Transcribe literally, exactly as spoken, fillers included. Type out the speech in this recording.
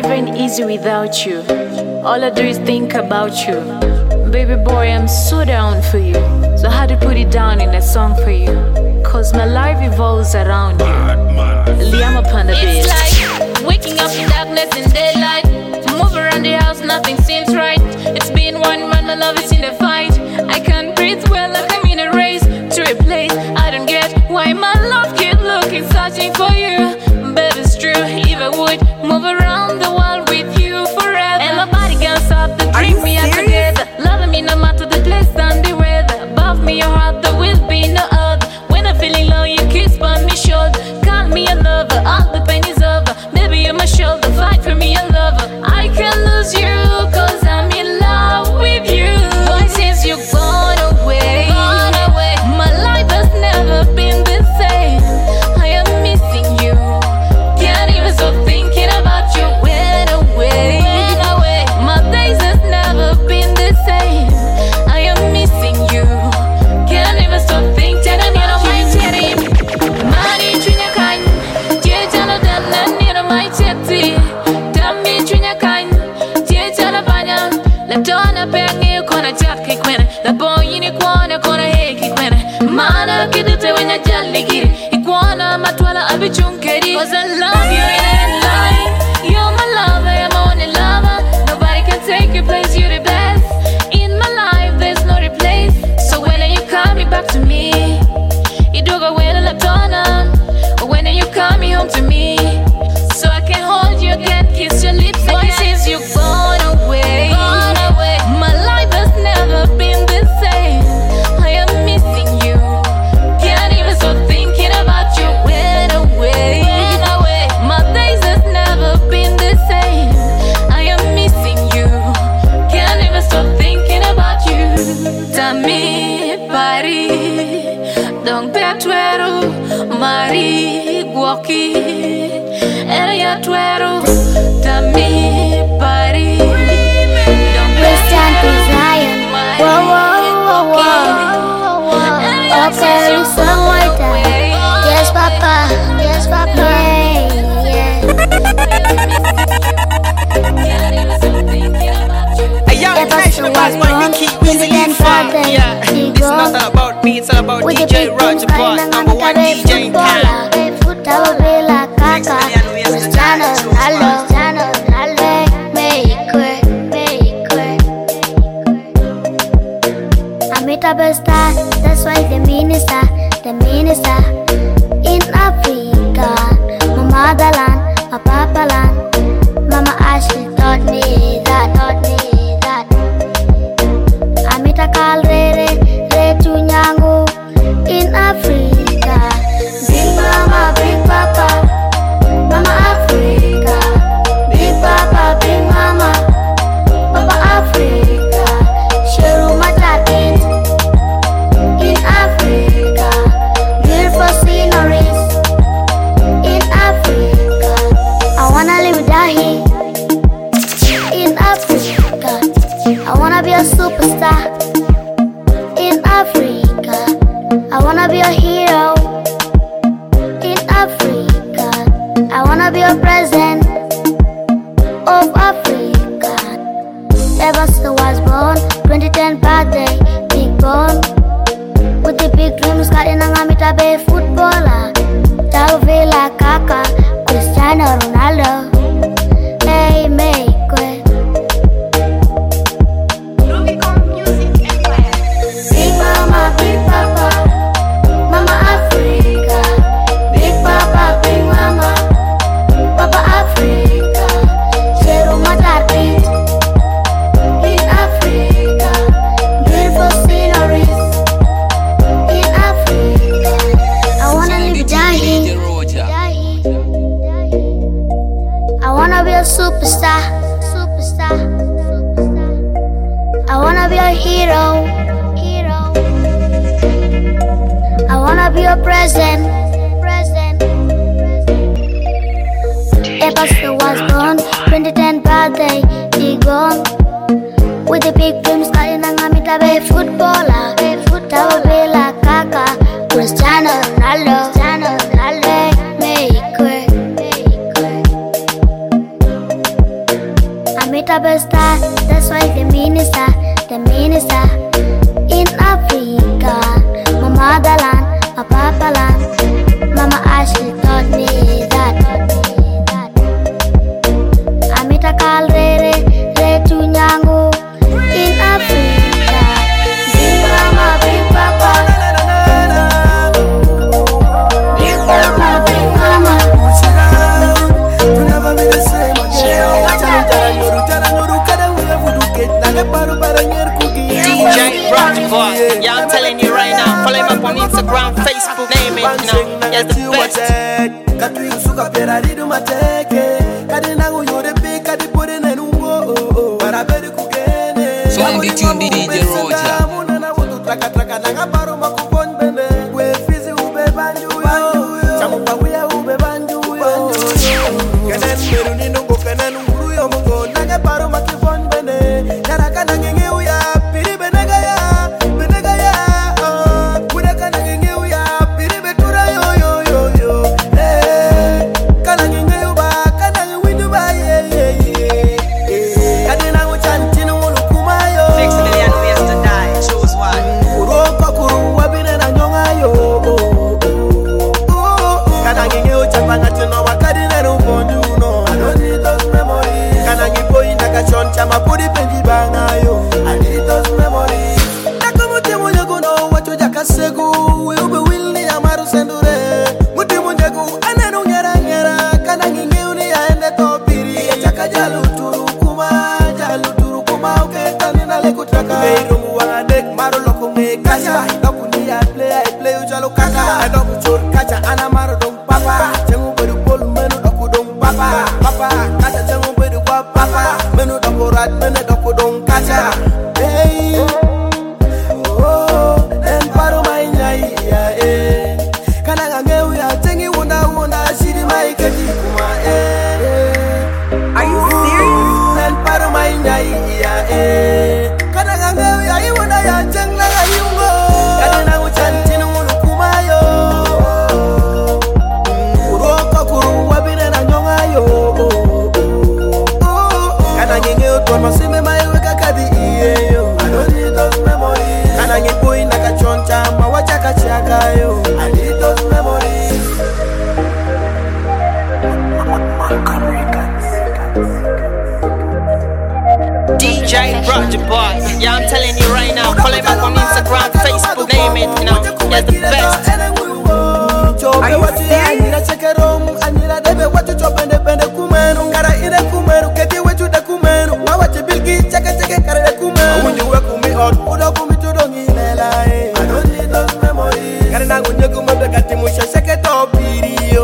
life ain't easy without you. All I do is think about you. Baby boy, I'm so down for you. So I had to put it down in a song for you. Cause my life evolves around you. Liam upon the bed. It's like waking up in darkness and daylight. Move around the house, nothing seems right. It's been one month, my love is in the fight. I can't breathe well, like I'm in a race to replace. I don't get why my love keep looking, searching for you. Baby, it's true, if I would move around the world with you forever. And nobody can stop the dream we are together. Loving me no matter the place and the weather. Above me, your heart, there will be no other. When I'm feeling low, you kiss on my shoulder. Call me a lover, all the pain is over. Baby, you're my shoulder, fight for me a lover. I can't lose you, cause I'm in love with you. Why since you've gone away, gone away, my life has never been the same. I am missing you, can't even stop thinking about you. Went away, went away, my days has never been the same. I am missing you, can't even stop thinking about you. Money, Junior Kind, Jana Dana, near my chetty. Dammi, Junior Kind, Jana Banya, Latona Penny, Kona Jackie Quinn, the boy in a corner, Kona Haki Quinn. Mana, get it when I jelly giri. Iguana, Matwala, Abichunkeri. Cause I love you in line. You're my lover, I'm my only lover. Nobody can take your place, you're the best. In my life, there's no replace. So when are you coming back to me? You do go when I'm done. When are you coming home to me? So I can hold you again, kiss your lips again. Why since you've gone away, gone away, my life has never been the same. I am missing you, can't even stop thinking about you. Went away, went away, my days has never been the same. I am missing you, can't even stop thinking about you. Tami pari, don't bet tuero, mari guoki, era ya tuero. Tami pari, don't bet Zion. Whoa, whoa, whoa, whoa. Okay, so more time. Yes, Papa. Yes, Papa. Yeah, yeah. Hey, yo, international boss boy, Nicky, Weezy, Lee Funk. Yeah, it's not all about me, it's all about D J Roger Boy, number one D J in town. Cristiano Ronaldo, Cristiano Ronaldo, make way, make way. I'm a star, that's why the minister, the minister in Africa, my motherland, my papa land. Mama Ashley taught me that, taught me that. I'm a calrere, re tunyangu in Africa. Big mama, big papa. Mama Africa, big papa, big mama, Papa Africa, Sheru Matatit in Africa, beautiful sceneries in Africa. I wanna live with Dahi in Africa. I wanna be a superstar in Africa. I wanna be a hero in Africa. I wanna be a president of Africa. Ever since I was born, twenty ten birthday, big born. With the big dreams, kali nangamita be footballer. Tauvila kaka, Cristiano Ronaldo. Hey, make way. Big mama, big papa, Mama Africa. Big papa, big mama, Papa Africa, Sheru Matatit in Africa, beautiful sceneries in Africa. I wanna live Dahi, I wanna be a superstar, superstar. I wanna be a hero, hero. I wanna be a president, president. Ever since I was born, twenty ten birthday, big gone. With the big dreams, kali nangamita be footballer. Tauvila kaka, Cristiano Ronaldo, Cristiano Ronaldo, make way, make way. it, you know. Yes, the best. Katu yusuka pera ridu mateke. Kadi nangu yore pe kadi pore nenungo. Para beri kugene. Song di tune di D J Roger. Muna na wutu traka traka nanga paro makubon bene. We fizi ube banju yo. Chamu paguya ube banju yo. Kenen meru ninungo kenen uru yo mungo. Nanga paro makubon bene. Naraka nange uya piri benega ya. Benega ya. Kudaka nange uya piri betura yo yo yo yo. Eh, kana nge uba kana nge windu ba ye ye ye. Kadena uchanti nungulu kumayo. Six million ways to die. Choose one. Uroko kuru wabine na nyonga yo. Kana nge uchapanga chino wakadine nukonju no. I don't need those memories. Kana nge boy nakachon chama pudi penji banga yo. I need those memories. Nakomuti munyagu no wacho jakasegu. We ube willi amaru sendure. Muti munyagu anenu nyera nyera. Kana nge uni ya ende topiri. Ya chaka jaluturu kuma. Jaluturu kuma uke tanina leku traka. Meirumu wangadek maru loko me kacha. Doku ni I play I play ujalo kaka. Doku chur kacha ana maru dong papa. Chengu bedu polu menu doku dong papa. Papa kacha chengu bedu kwa papa. Menu doku rat menu doku dong kacha. Hey, oh, en paro mai nyai ya eh. Kana ngangeu ya tengi wunda wunda shiri mai keji kuma eh. Are you serious? En paro mai nyai ya eh. Kana ngangeu ya iwunda ya jengla ya yungo. Kana na uchanti nungulu kumayo. Uroko kuru wabine na nyonga yo. Kana ngengeu tuan masime mai weka kadi iye yo. I don't need those memories. Kana ngepoi nakachoncha mawacha kachaka yo. I need those memories. D J Roger Boy. Yeah, I'm telling you right now. Follow him up on Instagram, Facebook, name it, you know. Yes, the best. Are you serious? Anira chekerom, anira debe watu chopende pende kumenu. Kara ine kumenu, keti wetu de kumenu. Mawache bilgi cheke cheke kare de kumenu. Unju we kumi out, udo kumi tudongi lela eh. I don't need those memories. Kare nangu nye kumebe kati musha sheke topiri yo.